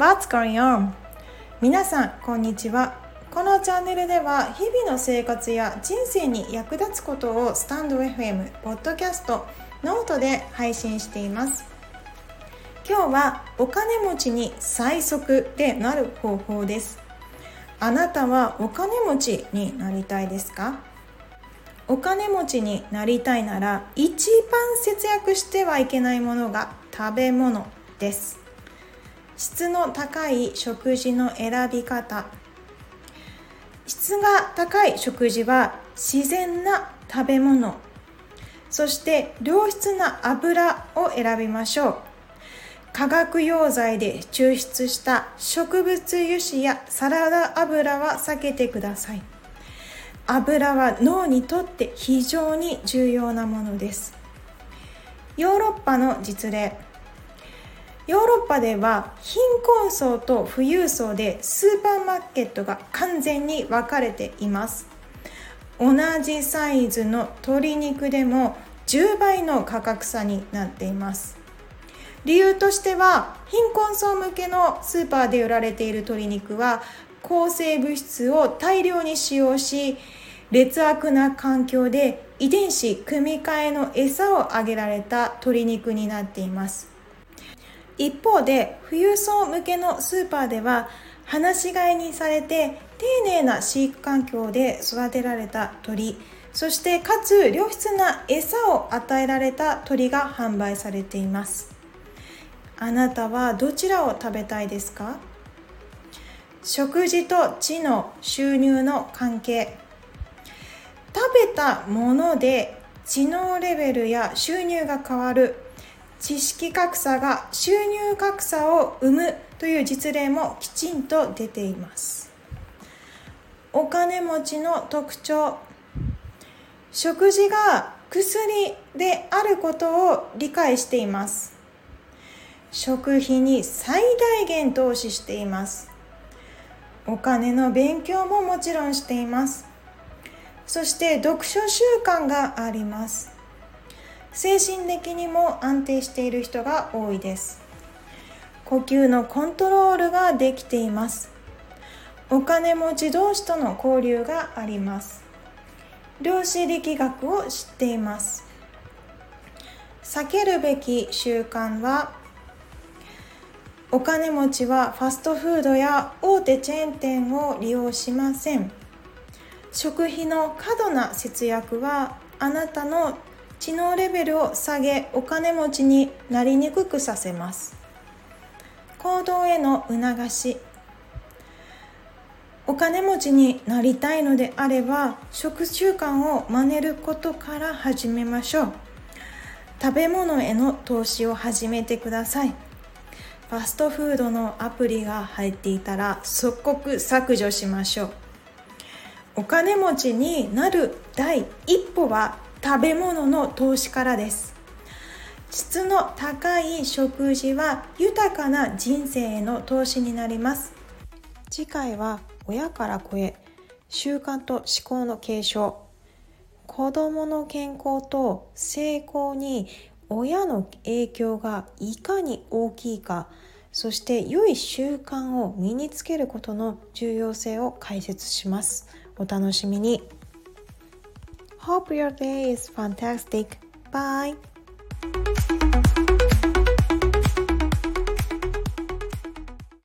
What's going on? 皆さんこんにちは。このチャンネルでは日々の生活や人生に役立つことをスタンド FM、ポッドキャスト、ノートで配信しています。今日はお金持ちに最速でなる方法です。あなたはお金持ちになりたいですか？お金持ちになりたいなら一番節約してはいけないものが食べ物です。質の高い食事の選び方。質が高い食事は自然な食べ物、そして良質な油を選びましょう。化学溶剤で抽出した植物油脂やサラダ油は避けてください。油は脳にとって非常に重要なものです。ヨーロッパの実例。ヨーロッパでは貧困層と富裕層でスーパーマーケットが完全に分かれています。同じサイズの鶏肉でも10倍の価格差になっています。理由としては、貧困層向けのスーパーで売られている鶏肉は抗生物質を大量に使用し、劣悪な環境で遺伝子組み換えの餌をあげられた鶏肉になっています。一方で富裕層向けのスーパーでは放し飼いにされて丁寧な飼育環境で育てられた鶏、そしてかつ良質な餌を与えられた鶏が販売されています。あなたはどちらを食べたいですか？食事と知能・収入の関係。食べたもので知能レベルや収入が変わる。知識格差が収入格差を生むという実例もきちんと出ています。お金持ちの特徴。食事が薬であることを理解しています。食費に最大限投資しています。お金の勉強ももちろんしています。そして読書習慣があります。精神的にも安定している人が多いです。呼吸のコントロールができています。お金持ち同士との交流があります。量子力学を知っています。避けるべき習慣は、お金持ちはファストフードや大手チェーン店を利用しません。食費の過度な節約はあなたの知能レベルを下げ、お金持ちになりにくくさせます。行動への促し。お金持ちになりたいのであれば、食習慣を真似ることから始めましょう。食べ物への投資を始めてください。ファストフードのアプリが入っていたら即刻削除しましょう。お金持ちになる第一歩は食べ物の投資からです。質の高い食事は豊かな人生への投資になります。次回は親から子へ、習慣と思考の継承。子どもの健康と成功に親の影響がいかに大きいか、そして良い習慣を身につけることの重要性を解説します。お楽しみに。Hope your day is fantastic. Bye.